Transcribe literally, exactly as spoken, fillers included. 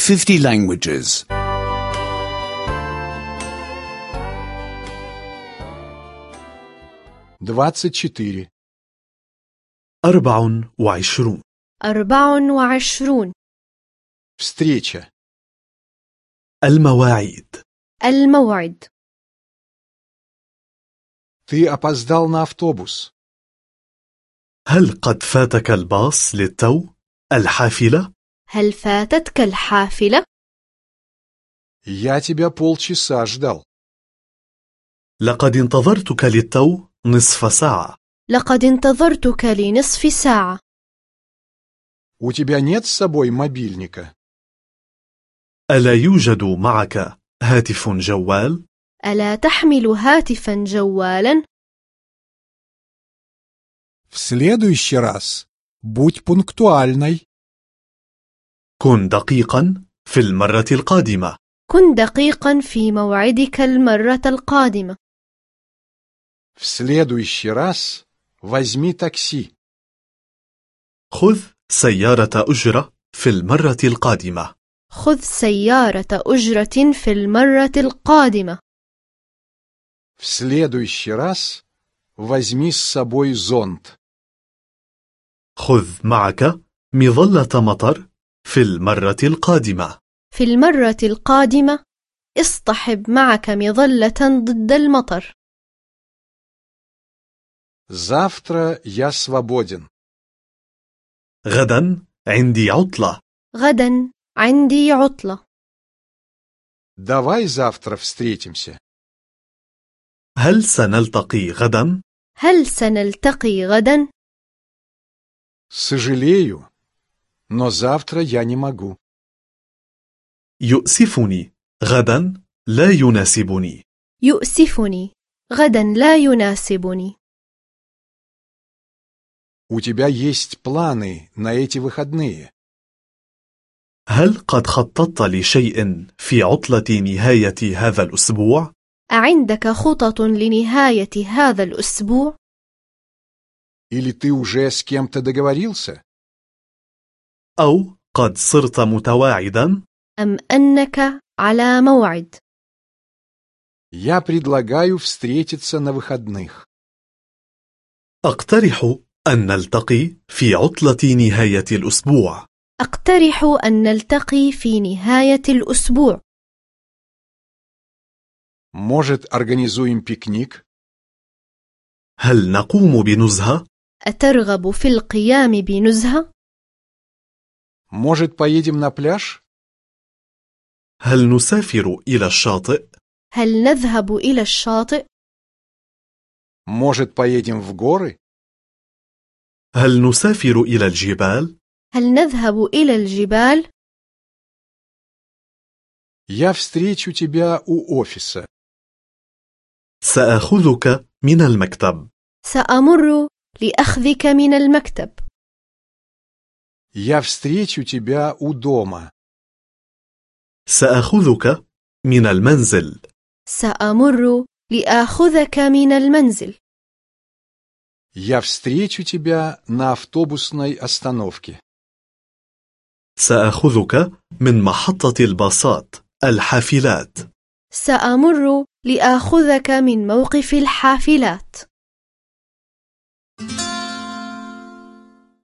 fifty languages. двадцать четыре. أربع وعشرون. أربع وعشرون. Встреча. المواعيد. الموعد. Ты опоздал на автобус. هل قد فاتك الباص للتو؟ الحافلة؟ هل فاتتك الحافلة؟ Я тебя полчаса ждал. لقد انتظرتك للتو نصف ساعة. لقد انتظرتك لنصف ساعة. У тебя нет с собой мобильника? ألا يوجد معك هاتف جوال؟ ألا تحمل هاتفا جوالا؟ В следующий раз будь пунктуальной. كن دقيقا في المرة القادمة. كن دقيقا في موعدك المرة القادمة. В следующий раз возьми такси. خذ سيارة أجرة في المرة القادمة. خذ سيارة أجرة في المرة القادمة. В следующий раз возьми с собой зонт. خذ معك مظلة مطر في المرة القادمة. في المرة القادمة اصطحب معك مظلة ضد المطر. Завтра я свободен. غدا عندي عطلة. غدا عندي عطلة. Давай завтра встретимся. هل سنلتقي غدا؟ هل سنلتقي غدا؟ Сожалею, но завтра я не могу. يؤسفني، غدا لا يناسبني. يؤسفني، غدا لا يناسبني. У тебя есть планы на эти выходные? هل قد خططت لشيء في عطلة نهاية هذا الأسبوع؟ أعندك خطط لنهاية هذا الأسبوع؟ Или ты уже с кем-то договорился? أو قد صرت متواعدا؟ أم أنك على موعد؟ Я предлагаю встретиться на выходных. أقترح أن نلتقي في عطلة نهاية الأسبوع. أقترح أن نلتقي في نهاية الأسبوع. Может, организуем пикник? هل نقوم بنزهة؟ أترغب في القيام بنزهة؟ Может, поедем на пляж? هل نسافر إلى الشاطئ؟ هل نذهب إلى الشاطئ؟ Может, поедем в горы? هل نسافر إلى الجبال؟ هل نذهب إلى الجبال؟ Я встречу тебя у офиса. سأخذك من المكتب. سأمر لأخذك من المكتب. Я встречу тебя у дома. سأخذك من المنزل. سأمر لآخذك من المنزل. Я встречу тебя на автобусной остановке. سأخذك من محطة الباصات الحافلات. سأمر لآخذك من موقف الحافلات.